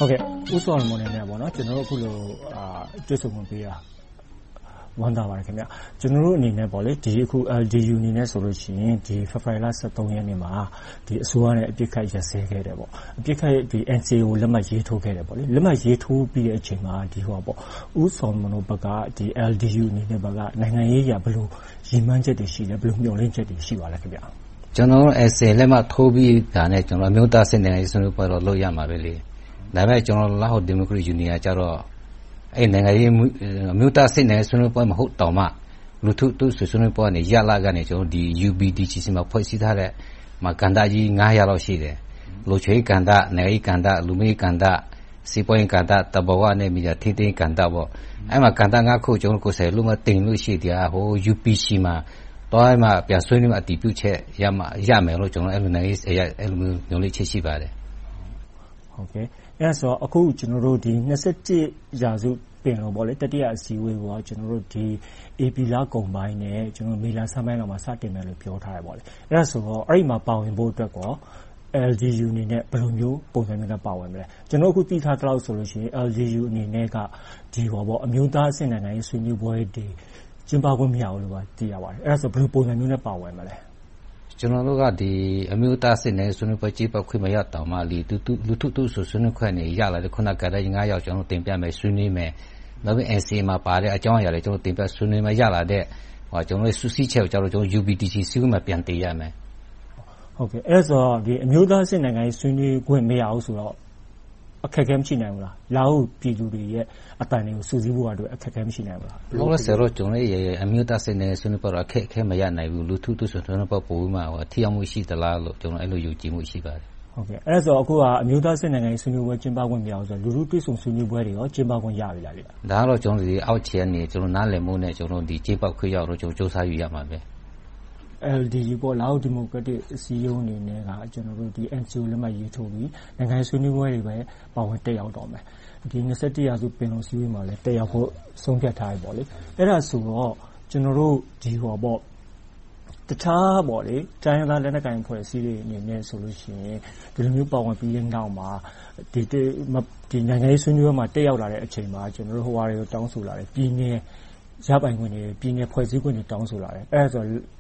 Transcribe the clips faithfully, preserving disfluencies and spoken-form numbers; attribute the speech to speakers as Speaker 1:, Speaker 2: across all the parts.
Speaker 1: Okay, also on morning now, no, general kulo ah just one be ah one dollar ခင်ဗျကျွန်တော်တို့အနေနဲ့ပေါ့လေဒီအခု L D U အနေနဲ့ဆိုလို့ရှိရင်ဒီဖေဖော်ဝါရီလseventeenရက်နေ့မှာဒီအစိုးရနဲ့အပြစ်ခတ်ရစဲခဲ့တယ်ပေါ့အပြစ်ခတ်ဒီ N C A ကိုလက်မှတ်ရေးထိုးခဲ့တယ်ပေါ့လေလက်မှတ်ရေးထိုးပြီးတဲ့အချိန်မှာဒီဟောပေါ့ဦးဆောင်မနိုဘကဒီ L D U အနေနဲ့ဘကနိုင်ငံရေးရဘလို့ရည်မှန်းချက်တွေရှိတယ်ဘလို့မျှော်လင့်ချက်တွေရှိပါလဲခင်ဗျ
Speaker 2: ကျွန်တော်တို့ N C A လက်မှတ်ထိုးပြီးတာနဲ့ကျွန်တော်မျိုးသားစစ်နိုင်ငံရေးဆွေးနွေးပွဲတော့လုပ်ရမှာပဲလေဒါပေမဲ့ကျွန်တော်လာဟိုဒီမိုကရေစီယူနီယံကျတော့အဲ့နိုင်ငံရေးမျိုးသားစစ်နိုင်ငံဆွေးနွေးပွဲမဟုတ်တော့မှလူထုသူဆွေးနွေးပွဲနဲ့ရလာကနေကျွန်တော်ဒီ U B D C မှာဖွဲ့စည်းထားတဲ့မှာကန္တာကြီးnineရာလောက်ရှိတယ်လူချွေးကန္တာနိုင်ငံရေးကန္တာလူမျိုးကန္တာစီပွားရေးကန္တာတဘဝနဲ့မိကြထိသိကန္တာပေါ့အဲ့မှာကန္တာငါခုကျွန်တော်ကိုယ်ဆယ်လူမတင်လို့ရှိတယ်ဟို U P C မှာတော့မှပြန်ဆွေးနွေးမှအတည်ပြုချက်ရမှာရမယ်လို့ကျွန်တော်အဲ့လိုနိုင်ငံရေးအဲ့လိုမျိုးညွှန်လေးချက်ရှိပါတယ်
Speaker 1: ဟုတ်ကဲ့အဲ့ဆိုအခုကျွန်တော်တို့ဒီtwenty-oneရာစုပင်လို့ပေါ့လေတတိယအစည်းအဝေးကိုကျွန်တော်တို့ဒီ A P လကုံပိုင်းနဲ့ကျွန်တော်မေလဆန်းပိုင်းလောက်မှာစတင်မယ်လို့ပြောထားတယ်ပေါ့လေအဲ့ဒါဆိုတော့အဲ့ဒီမှာပါဝင်ဖို့အတွက်ကော L D U အနေနဲ့ဘယ်လိုမျိုးပုံစံမျိုးနဲ့ပါဝင်မလဲကျွန်တော်အခုသိထားတဲ့လောက်ဆိုလို့ရှိရင် L D U အနေနဲ့ကဒီဟောပေါ့အမျိုးသားအဆင့်နိုင်ငံရေးဆွေးနွေးပွဲတွေကျင်းပခွင့်မရဘူးလို့ပါသိရပါတယ်အဲ့ဒါဆိုဘယ်လိုပုံစံမျိုးနဲ့ပါဝင်မလဲ
Speaker 2: ကျွန်တော်တို့ကဒီအမျိုးသားစစ်နယ်ဆွေးနွေးပွဲကြီးပတ်ခွင့်မရတော့မှလီတူတူလူထုတူဆွေးနွေးခွင့်နေရလာတဲ့ခုနကတည်းကnineယောက်ကျွန်တော်တင်ပြမယ်ဆွေးနွေးမယ်နောက်ပြီး N C A မှာပါတဲ့အကြောင်းအရာတွေကျွန်တော်တင်ပြဆွေးနွေးမှရလာတဲ့ဟောကျွန်တော်စုစည်းချက်ကိုကျွန်တော် U B D C စီးမှာပြန်တင်ရမယ်
Speaker 1: ဟုတ်ကဲ့အဲ့ဆိုဒီအမျိုးသားစစ်နိုင်ငံရေးဆွေးနွေးခွင့်မရဘူးဆိုတော့အခက်အခဲမရှိနိုင်ဘူးလားလာဟုတ်ပြည်သူတွေရဲ့အတန်တွေကိုစုစည်းဖို့အတွက်အခက်အခဲမရှိနိုင်ဘူးလား
Speaker 2: လို့လဲဆိုတော့ကျွန်တော်ရဲ့အမျိုးသားစစ်နိုင်ငံဆွေးနွေးပွဲအခက်အခဲမရနိုင်ဘူးလူထုတူဆွေးနွေးပွဲပို့မှာဟောထိရောက်မှုရှိသလားလို့ကျွန်တော်အဲ့လိုယုံကြည်မှုရှိပါတယ်
Speaker 1: ဟုတ်ကဲ့အဲ့ဆိုအခုကအမျိုးသားစစ်နိုင်ငံရေးဆွေးနွေးပွဲကျင်းပခွင့်မရဘူးဆိုတော့လူထုတွေ့ဆုံဆွေးနွေးပွဲတွေရောကျင်းပခွင့်ရပြီလားဗျ
Speaker 2: ဒါကတော့ကျွန်တော်ဒီအောက်ခြေကနေကျွန်တော်နားလည်မှုနဲ့ကျွန်တော်ဒီကျင်းပခွင့်ရတော့ကျွန်တော်စူးစမ်းယူရမှာပဲ
Speaker 1: L D U ပေါ်လာဟုတ်ဒီမိုကရက်တစ်အစည်းအရုံးအနေနဲ့ကကျွန်တော်တို့ဒီ N C A လက်မှတ်ရေးထိုးပြီးနိုင်ငံရေးဆွေးနွေးပွဲတွေပဲပါဝင်တက်ရောက်တော့မယ်ဒီtwenty-oneရာစုပင်လုံစည်းဝေးမှာလည်းတက်ရောက်ဖို့ဆုံးဖြတ်ထားပြီပေါ့လေအဲ့ဒါဆိုတော့ကျွန်တော်တို့ဒီဟောပေါ့တခြားပေါ့လေတိုင်းရင်းသားလက်နက်ကိုင်ဖွဲ့စည်းတွေအနေနဲ့ဆိုလို့ရှိရင်ဒီလိုမျိုးပါဝင်ပြီးတဲ့နောက်မှာဒီဒီနိုင်ငံရေးဆွေးနွေးပွဲမှာတက်ရောက်လာတဲ့အချိန်မှာကျွန်တော်တို့ဟိုဟာတွေကိုတောင်းဆိုလာတယ်ပြည်နယ်ရပိုင်ခွင့်တွေပြည်နယ်ဖွဲ့စည်းခွင့်တွေတောင်းဆိုလာတယ်အဲ့ဒါဆို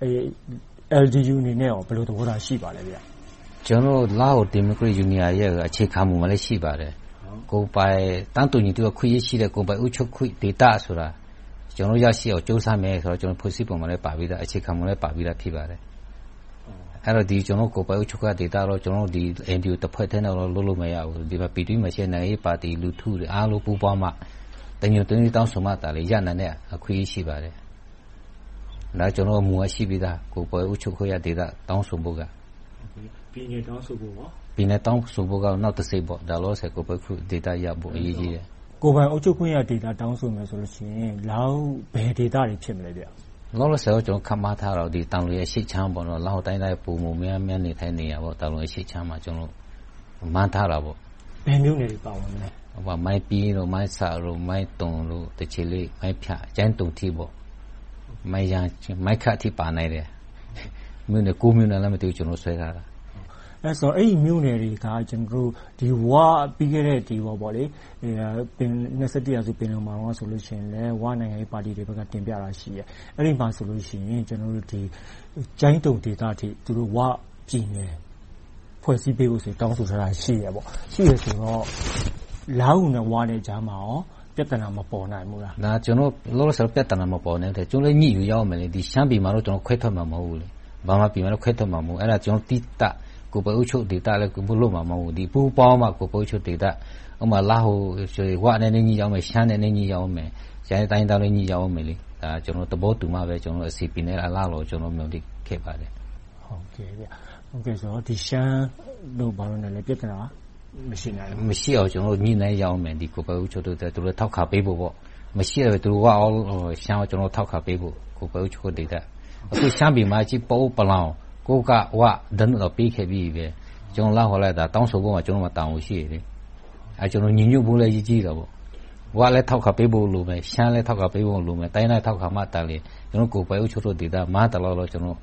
Speaker 1: L D U အနေနဲ့ရောဘယ်လိုသဘောထားရှိပါလဲဗျ
Speaker 2: ကျွန်တော်လာဟိုဒီမိုကရေစီယူနီယံရဲ့အခြေခံမှုမလည်းရှိပါတယ်ကိုပိုင်တန်းတူညီတူခွင့်ရရှိတဲ့ကိုပိုင်ဥချုပ်ခွင့်ဒေတာဆိုတာကျွန်တော်ရရှိအောင်စ조사မယ်ဆိုတော့ကျွန်တော်ဖွဲ့စည်းပုံမှာလည်းပါပြီးသားအခြေခံမှုလည်းပါပြီးသားဖြစ်ပါတယ်အဲ့တော့ဒီကျွန်တော်ကိုပိုင်ဥချုပ်ကဒေတာတော့ကျွန်တော်ဒီ N D U တစ်ဖွဲ့ထဲနဲ့တော့လုံးလုံးမရဘူးဒီမှာပြည်တွင်းမှာရှိတဲ့နိုင်ငံရေးပါတီလူထုတွေအားလုံးပူးပေါင်းမှတညွတ်တညွတ်တောင်းဆိုမှတာလေရနိုင်တဲ့အခွင့်အရေးရှိပါတယ်ဒါကျွန်တော်မူအရှိပြီးသားကိုပိုင်ဥချုပ်ခွင့်ရဒေတာတောင်းဆိုဖို့က
Speaker 1: ပြည်နယ်တောင်းဆိုဖို့ပေါ့
Speaker 2: ပြည်နယ်တောင်းဆိုဖို့ကနောက်တစ်စိတ်ပေါ့ဒါလို့ဆက်ကိုပိုင်ခွင့်ဒေတာရဖို့အရေးကြီးတယ်
Speaker 1: ကိုပိုင်အုပ်ချုပ်ခွင့်ရဒေတာတောင်းဆိုမယ်ဆိုလို့ရှိရင်လောက်ဘယ်ဒေတာတွေဖြစ်မလဲဗျ
Speaker 2: လောလောဆယ်ကျွန်တော်ခမထားတော့ဒီတောင်လူရဲ့ရှေ့ချမ်းပေါ့နော်လောက်တိုင်းတိုင်းပုံပုံများများနေထိုင်နေရပေါ့တောင်လူရဲ့ရှေ့ချမ်းမှာကျွန်တော်မန်းထားတာပေါ့
Speaker 1: ဘယ်မျိုးနေတွေပါဝင်လဲ
Speaker 2: ဟိုမိုင်းပီးတို့မိုင်းဆာတို့မိုင်းတုံတို့တချီလေးမိုင်းဖြတ်ကျန်းတုံတီပေါ့မိုင်းရန်မိုင်းခတ်တီပါနိုင်တယ်မြို့နယ်ကိုမြို့နယ်လည်းမသိဘူးကျွန်တော်ဆွဲထားတာ
Speaker 1: အဲ့ဆိုအဲ့ဒီမြို့နယ်တွေကကျွန်တော်တို့ဒီဝါပြီးခဲ့တဲ့ဒီဘောပေါ့လေပင်twenty-oneရာစုပင်လုံမှာတော့ဆိုလို့ရှိရင်လည်းဝါနိုင်ငံရေးပါတီတွေဘက်ကတင်ပြတာရှိရဲအဲ့ဒီမှာဆိုလို့ရှိရင်ကျွန်တော်တို့ဒီကျိုင်းတုံဒေသထိသူတို့ဝါပြည်နယ်ဖွဲ့စည်းပေးဖို့ဆိုတောင်းဆိုထားတာရှိရဲပေါ့ရှိရဲဆိုတော့လာဦးနဲ့ဝါနဲ့ကြားမှာရောပြဿနာမပေါ်နိုင်ဘူးလား
Speaker 2: ဒါကျွန်တော်လောလောဆယ်ပြဿနာမပေါ်နိုင်တယ်ကျွန်တော်လည်းညှိယူရအောင်မယ်လေဒီရှမ်းပြည်မှာတော့ကျွန်တော်ခွဲထွက်မှာမဟုတ်ဘူးလေဘာမှပြည်မှာတော့ခွဲထွက်မှာမဟုတ်အဲ့ဒါကျွန်တော်တိတကိုပိုင်ဥချုပ်ဒေတာလည်းကိုမလို့မှာမဟုတ်ဒီပူပေါင်းမှာကိုပိုင်ဥချုပ်ဒေတာဥမာလာဟိုဝါနဲ့နေကြီးရောက်မယ်ရှမ်းနဲ့နေကြီးရောက်မယ်ရိုင်းတိုင်းတောင်းလေးကြီးရောက်မယ်လေဒါကျွန်တော်တဘောတူမှပဲကျွန်တော်အစီပီနဲ့အလားလို့ကျွန်တော်မျိုးတိခဲ့ပါတယ်
Speaker 1: ဟုတ်ကဲ့ဗျဟုတ်ကဲ့ဆိုတော့ဒီရှမ်းတို့ဘာလို့လဲပြဿနာမရှိနိုင်ဘူး
Speaker 2: မရှိအောင်ကျွန်တော်ညှိနှိုင်းရအောင်မယ်ဒီကိုပိုင်ဥချုပ်တို့သူတို့ထောက်ခါပေးဖို့ပေါ့မရှိရသူတို့ကအော်ရှမ်းကျွန်တော်ထောက်ခါပေးဖို့ကိုပိုင်ဥချုပ်ဒေတာအခုရှမ်းပြည်မှာကြီးပိုးပလောင်ကိုကဝဒန်တော့ပြီးခဲ့ပြီပဲကျွန်တော်လာဟောလိုက်တာတောင်းဆိုဖို့ကကျွန်တော်မတောင်းလို့ရှိရတယ်အဲကျွန်တော်ညညွတ်ဖို့လည်းကြီးကြီးတော့ပေါ့ဝါလည်းထောက်ခပေးဖို့လိုမယ်ရှမ်းလည်းထောက်ခပေးဖို့လိုမယ်တိုင်းတိုင်းထောက်ခမှတန်လေကျွန်တော်ကိုပိုင်ဥချုပ်တို့ဒေတာမတလောက်တော့ကျွန်တော်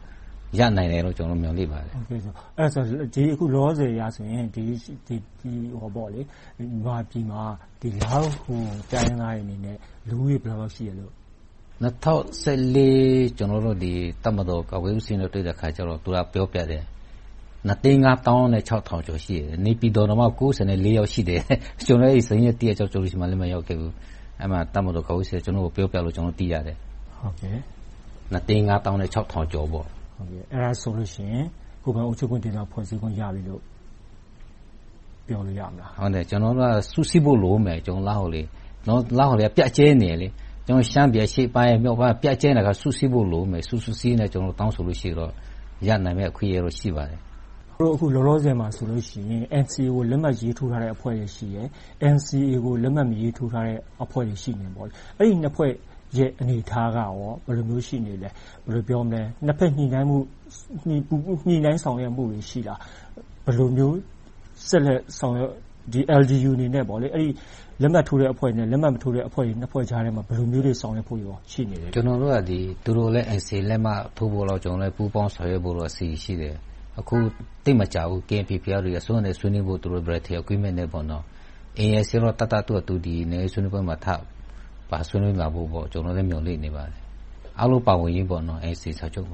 Speaker 2: ရနိုင်တယ်လို့ကျွန်တော်မျှော်လင့်ပါတယ်
Speaker 1: โอเคဆိုအဲ့ဆိုဒီအခုလောဆယ်ရဆိုရင်ဒီဒီဒီဟောပေါ့လေဘာပြည်မှာဒီလောက်ဟိုတိုင်းသားတွေအနေနဲ့လူကြီးဘယ်လောက်ရှိရလို့
Speaker 2: နှစ်ထောင်ဆယ်လေးကျွန်တော်တို့ဒီတမတော်ကဝေးဦးစင်းတို့တွေ့တဲ့ခါကျတော့သူကပြောပြတယ်နှစ်သိန်းငါးသောင်းနဲ့ခြောက်ထောင်ကျော်ရှိတယ်နေပြည်တော်တော့မှကိုးဆယ်လေးယောက်ရှိတယ်ကျွန်တော်အဲ့စင်းရဲ့တည့်ကြောက်ကြောက်လို့ရှိမှလည်းမရောက်ခဲ့ဘူးအဲ့မှာတမတော်ကဝေးစင်းကျွန်တော်ကိုပြောပြလို့ကျွန်တော်သိရတယ်
Speaker 1: ဟုတ်ကဲ့
Speaker 2: နှစ်သိန်းငါးသောင်းနဲ့ခြောက်ထောင်ကျော်ပေါ့
Speaker 1: ဟုတ်ကဲ့အဲ့ဒါဆိုလို့ရှိရင်ကိုယ်ပိုင်အုပ်ချုပ်ခွင့်ဒေသဖွဲ့စည်းခွင့်ရပြီလို့ပြောလို့ရမလား
Speaker 2: ဟုတ်တယ်ကျွန်တော်တို့ကစုစည်းဖို့လိုမယ်ကျွန်တော်လာဟိုလေနော်လာဟိုလေပြတ်ကျဲနေလေကျွန်တော်ရှမ်းပြည်ရှေ့ပိုင်းမြောက်ပိုင်းပြတ်ကျဲနေတာကစုစည်းဖို့လိုမယ်စုစုစည်းနေကျွန်တော်တောင်းဆိုလို့ရှိတော့ရနိုင်မဲ့အခွင့်အရေးတော့ရှိပါတယ်
Speaker 1: တို့အခုလောလောဆယ်မှာဆိုလို့ရှိရင် N C A ကိုလက်မှတ်ရေးထိုးထားတဲ့အဖွဲ့တွေရှိရယ် N C A ကိုလက်မှတ်မရေးထိုးထားတဲ့အဖွဲ့တွေရှိနေပေါ့လေအဲ့ဒီနှစ်ဖွဲ့ရဲ့အနေထားကရောဘယ်လိုမျိုးရှိနေလဲဘယ်လိုပြောမလဲနှစ်ဖက်ညှိနှိုင်းမှုညှိညှိနှိုင်းဆောင်ရွက်မှုတွေရှိလားဘယ်လိုမျိုးဆက်လက်ဆောင်ရွက်ဒီ L D U အနေနဲ့ပေါ့လေအဲ့ဒီလက်မှတ်ထိုးတဲ့အဖွဲ့နဲ့လက်မှတ်မထိုးတဲ့အဖွဲ့တွေနှစ်ဖွဲ့ကြားထဲမှာဘယ်လိုမျိုးတွေဆောင်ရွက်ဖို့ရောရှိနေလဲ
Speaker 2: ကျွန်တော်တို့ကဒီသူတို့လည်း N C A လက်မှတ်ထိုးဖို့တော့ကျွန်တော်လည်းပူးပေါင်းဆောင်ရွက်ဖို့တော့အစီအစီရှိတယ်အခုတိတ်မကြဘူး K N P P R တွေအစိုးရနဲ့ဆွေးနွေးဖို့သူတို့ British Agreement နဲ့ပေါ့နော် A S ရောတတတူတူဒီနေဆွေးနွေးပွဲမှာထပါဆွေးနွေးလာဖို့ပေါ့ကျွန်တော်လည်းမျှော်လင့်နေပါတယ်အားလုံးပါဝင်ရင်းပေါ့နော် N C A စာချုပ်မှာ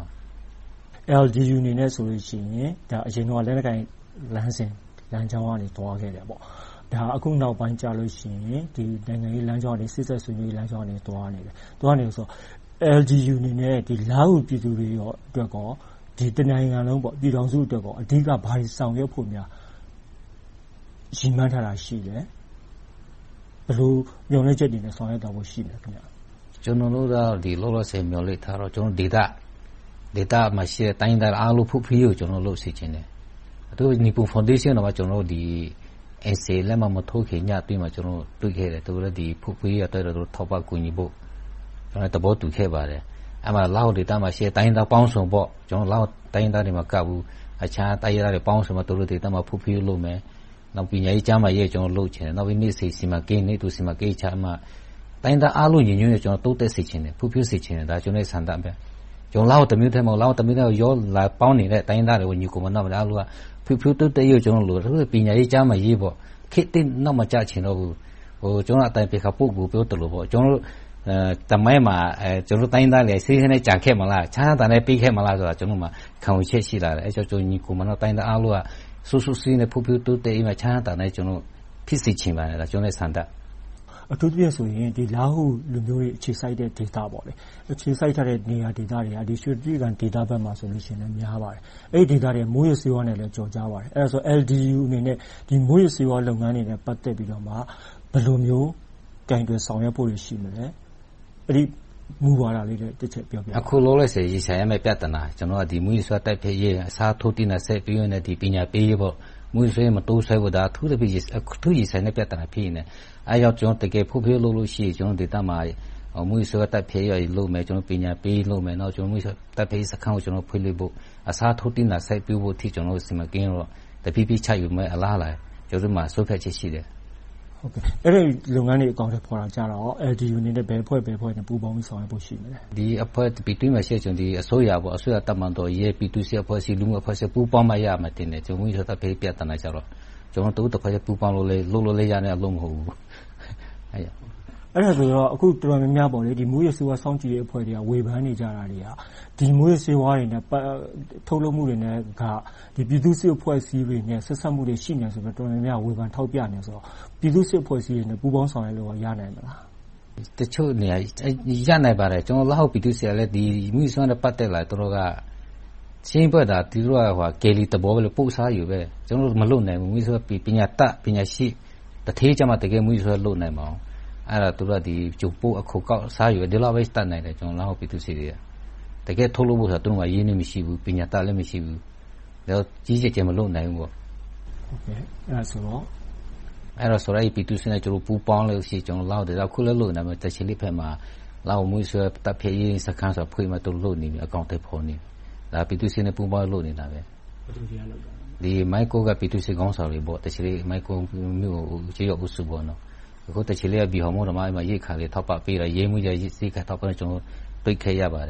Speaker 1: L D U အနေနဲ့ဆိုလို့ရှိရင်ဒါအရင်တော့လက်နက်ကိုင်လမ်းစဉ်လမ်းကြောင်းကနေတွားခဲ့တယ်ပေါ့ဒါအခုနောက်ပိုင်းကြာလို့ရှိရင်ဒီနိုင်ငံရေးလမ်းကြောင်းတွေစစ်ဆက်ဆွေးနွေးလမ်းကြောင်းတွေတွားနေတယ်တွားနေဆို L D U အနေနဲ့ဒီလာဟုပြည်သူတွေရောအတွက်ကောဒီတနိုင်ငံလုံးပေါ့ပြည်တော်စုအတွက်ကောအဓိကဘာတွေဆောင်ရွက်ဖို့များရည်မှန်းထားတာရှိတယ်ဘယ်လိုမျှော်လင့်ချက်တွေနဲ့ဆောင်ရွက်တော့ဖို့ရှိလဲခင်ဗျာ
Speaker 2: ကျွန်တော်တို့ကဒီလောလောဆယ်မျှော်လင့်ထားတော့ကျွန်တော်ဒေတာဒေတာမှာရှိတဲ့တိုင်းသားအားလုံးဖုတ်ဖီးကိုကျွန်တော်လုပ်စီခြင်းတယ်သူနီပူဖောင်ဒေးရှင်းတော့ကျွန်တော်ဒီ N C A လက်မှတ်မထိုးခင်ညအတွင်းမှာကျွန်တော်တွေ့ခဲ့တယ်သူလည်းဒီဖုတ်ဖီးရတဲ့တော့ထောက်ပံ့ကူညီဖို့ကျွန်တော်တဘောတူခဲ့ပါတယ်အဲ့မှာလောက်ဒေတာမှာရှိတဲ့တိုင်းသားပေါင်းစုံပေါ့ကျွန်တော်လောက်တိုင်းသားတွေမှာကပ်ဘူးအခြားတိုင်းသားတွေပေါင်းစုံမှာသူတို့ဒေတာမှာဖုတ်ဖီးလုပ်မယ်နောက်ပညာရေးကြားမှာရေးကျွန်တော်လုပ်ချင်တယ်နောက်ပြီးနေ့စီစီမှာကိန်းနေ့တူစီမှာကိန်းချမှာတိုင်းသားအားလုံးညီညွတ်ရကျွန်တော်တိုးတက်စေချင်တယ်ဖူးဖြိုးစေချင်တယ်ဒါကျွန်တော်ဆန္ဒပဲကျွန်တော်လောက်တမျိုးထဲမှာလောက်တမျိုးထဲရောလာပေါင်းနေတဲ့တိုင်းသားတွေကိုညီကိုမနာမအားလုံးကဖူးဖြိုးတိုးတက်ရကျွန်တော်လို့သူပညာရေးကြားမှာရေးပေါ့ခေတ်တင်နောက်မှကြချင်တော့ဘူးဟိုကျွန်တော်အတိုင်းပြခပုတ်ကိုပြောတယ်လို့ပေါ့ကျွန်တော်အဲတမိုင်းမှာအဲကျွန်တော်တိုင်းသားတွေစိတ်ထဲနဲ့ကြာခဲ့မလားချမ်းသာနဲ့ပြီးခဲ့မလားဆိုတာကျွန်တော်မှခံဝချက်ရှိလာတယ်အဲကြောင့်ကျွန်တော်ညီကိုမနာတိုင်းသားအားလုံးကဆူဆူစီးနဲ့ဖူးဖြိုးတိုးတက်အိမ်မှာချမ်းသာနဲ့ကျွန်တော်ဖြစ်စေချင်ပါတယ်ဒါကျွန်တော်ရဲ့ဆန္ဒ
Speaker 1: အထူးသဖြင့်ဆိုရင်ဒီလာဟုလူမျိုးတွေအခြေစိုက်တဲ့ဒေတာပေါ့လေအခြေစိုက်ထားတဲ့နေရာဒေတာတွေကဒီရွှေပြည်ကန်ဒေတာဘက်မှာဆိုလို့ရှိရင်လည်းများပါတယ်အဲ့ဒီဒေတာတွေမိုးရစေဝါနဲ့လည်းကြော်ကြားပါတယ်အဲ့ဒါဆို L D U အနေနဲ့ဒီမိုးရစေဝါလုပ်ငန်းတွေနဲ့ပတ်သက်ပြီးတော့မှဘယ်လိုမျိုးကင်တွယ်ဆောင်ရွက်ဖို့ရှိမလဲအဲ့ဒီမူဝါဒလေးတွေတစ်ချက်ပြောပြပါ
Speaker 2: အခုလောလောဆယ်ရေးဆိုင်ရမယ့်ပြဿနာကျွန်တော်ကဒီမူရစေဝါတိုက်ဖြစ်ရေးအစားထိုးတင်တဲ့ဆက်ပြီးရတဲ့ဒီပညာပေးရေးပေါ့မူရစေမတိုးဆွဲဖို့ဒါအထူးသဖြင့်အထူးရေးဆိုင်တဲ့ပြဿနာဖြစ်နေအဲကြောင့်ကျွန်တော်တကယ်ဖုတ်ဖျိုးလို့လို့ရှိရင်ကျွန်တော်ဒေတာမှာမူရစေတက်ဖြစ်ရလို့မယ်ကျွန်တော်ပညာပေးလို့မယ်နောက်ကျွန်တော်မူရတက်ဖြစ်စခန်းကိုကျွန်တော်ဖွင့်လို့ဖို့အစားထိုးတင်တာစိုက်ပြဖို့ထိကျွန်တော်စီမကင်းတော့တဖြည်းဖြည်းချယူမယ်အလားလာကျွန်တော်မှာစိုးဖြတ်ချက်ရှိတယ်
Speaker 1: ဟုတ်ကဲ့အဲ့ဒီလုပ်ငန်းတွေအကောင့်တွေပေါ်လာကြတော့ L D U အနေနဲ့ဘယ်ဖွဲ့ဘယ်ဖွဲ့နဲ့ပူးပေါင်းပြီးဆောင်ရွက်ဖို့ရှိမလဲ
Speaker 2: ဒီအဖွဲ့ပြည်တွင်းမှာရှိကျွန်တော်ဒီအစိုးရပေါ့အစိုးရတပ်မတော်ရေးပြည်သူ့စစ်အဖွဲ့စီလူမှုအဖွဲ့စီပူးပေါင်းမှရမှာတင်တယ်ကျွန်တော်မူရတက်ဖြစ်ပြတ်တနာကြတော့ကျွန်တော်တို့တစ်ခါကျပူပေါင်းလို့လေလို့လို့လေရတဲ့အလုံးမဟုတ်ဘူး
Speaker 1: အဲ့ရအဲ့ဒါဆိုတော့အခုတော်တော်များများပေါ့လေဒီမူရစေဝါစောင့်ကြည့်ရေးအဖွဲ့တွေကဝေဖန်နေကြတာတွေကဒီမူရစေဝါတွေနဲ့ထုတ်လုပ်မှုတွေနဲ့ကဒီပြည်သူ့စစ်အဖွဲ့အစည်းတွေနဲ့ဆက်ဆက်မှုတွေရှိနေဆိုတော့တော်တော်များများဝေဖန်ထောက်ပြနေဆိုတော့ပြည်သူ့စစ်အဖွဲ့အစည်းတွေနဲ့ပူးပေါင်းဆောင်ရွက်လို့ရနိုင်မလား
Speaker 2: တချို့နေရာရနိုင်ပါတယ်ကျွန်တော်လောက်ပြည်သူ့စစ်လည်းဒီမူရစေဝါနဲ့ပတ်သက်လာတော်တော်ကရှင်းပြတာဒီလိုကဟိုကယ်လီတဘောပဲလို့ပို့စားယူပဲကျွန်တော်တို့မလုပ်နိုင်ဘူးမူဆိုပညာတတ်ပညာရှိတထေးကြမှာတကယ်မူဆိုလုပ်နိုင်မအောင်အဲ့ဒါသူတို့ဒီကျုပ်ပို့အခုကောက်စားယူဒီလိုပဲတတ်နိုင်တယ်ကျွန်တော်လောက်ပြည်သူစီတွေကတကယ်ထုတ်လို့ဖို့ဆိုတော့သူတို့ကရင်းနှီးမရှိဘူးပညာတတ်လည်းမရှိဘူးဒါကြီးကြီးကျယ်မလုပ်နိုင်ဘူးပေါ့
Speaker 1: ဟုတ်ကဲ့အဲ့ဒါဆိုတော့
Speaker 2: အဲ့တော့ဆိုရိုက်ပြည်သူစီနဲ့ကျွန်တော်ပူပေါင်းလို့ရှိကျွန်တော်လောက်တယ်အခုလည်းလုပ်နေမှာတချီလေးဖက်မှာလောက်မူဆိုတပ်ဖြစ်ရေးစခန်းဆိုဖွေးမှသူလုပ်နေပြီအကောင့်တွေဖော်နေဒါပြည်သူစစ်နဲ့ပူးပေါင်းလုပ်နေတာပဲဒီမိုက်ကိုကပြည်သူစစ်ကောင်းဆောင်တွေပေါ့တချီလေးမိုက်ကိုမျိုးချေရဥစုပေါ့နော်အခုတချီလေးကဘီဟော်မို့တော့မှရိတ်ခါလေးထောက်ပပေးတာရေးမှုရရေးစိတ်ခါထောက်ပကျွန်တော်တွေ့ခဲ့ရပါတယ်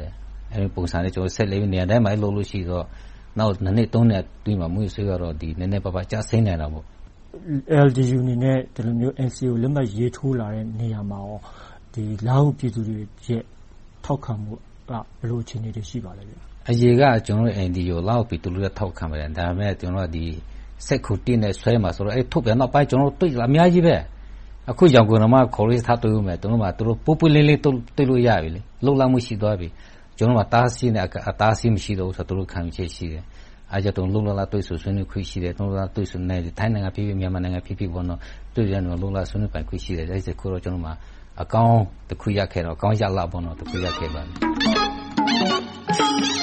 Speaker 2: အဲဒီပုံစံနဲ့ကျွန်တော်ဆက်လေးနေရာတိုင်းမှာလုပ်လို့ရှိတော့နောက်နှစ်သုံးနှစ်တွင်းမှာမွေးဆွေးကတော့ဒီနည်းနည်းပါးပါးကျဆင်းနေတာပေါ့
Speaker 1: L D U အနေနဲ့ဒီလိုမျိုး N C A ကိုလက်မှတ်ရေးထိုးလာတဲ့နေရာမှာရောဒီလာဟုပြည်သူတွေရဲ့ထောက်ခံမှုကဘယ်လိုအခြေအနေတွေရှိပါလဲဗျ
Speaker 2: အရေးကကျွန်တော် N D U လာဟုပြည်သူတွေထောက်ခံပါတယ်ဒါပေမဲ့ကျွန်တော်ဒီစက်ခုတင်းနဲ့ဆွဲမှာဆိုတော့အဲထုတ်ပြန်တော့ပိုင်းကျွန်တော်တွေ့လာအများကြီးပဲအခုရောင်ကုန်မှာခေါ်လေးထားတွေ့ဦးမယ်တို့မှာတို့ပူပူလေးလေးတွေ့လို့ရပြီလေလုံလောက်မှုရှိသွားပြီကျွန်တော်မှာတားဆီးနေအတားဆီးမရှိတော့ဆိုတော့တို့ခံချက်ရှိတယ်အားကြောင့်လုံလောက်လာတွေ့ဆိုဆွေးနွေးခွင့်ရှိတယ်တို့လာတွေ့ဆိုနေထိုင်းနိုင်ငံပြည်ပြည်မြန်မာနိုင်ငံပြည်ပြည်ပေါ်တော့တွေ့ရတော့လုံလောက်ဆွေးနွေးပိုင်ခွင့်ရှိတယ်အဲဒီကိုတော့ကျွန်တော်မှာအကောင်းတစ်ခုရခဲ့တော့အကောင်းရလာပေါ်တော့တစ်ခုရခဲ့ပါတယ်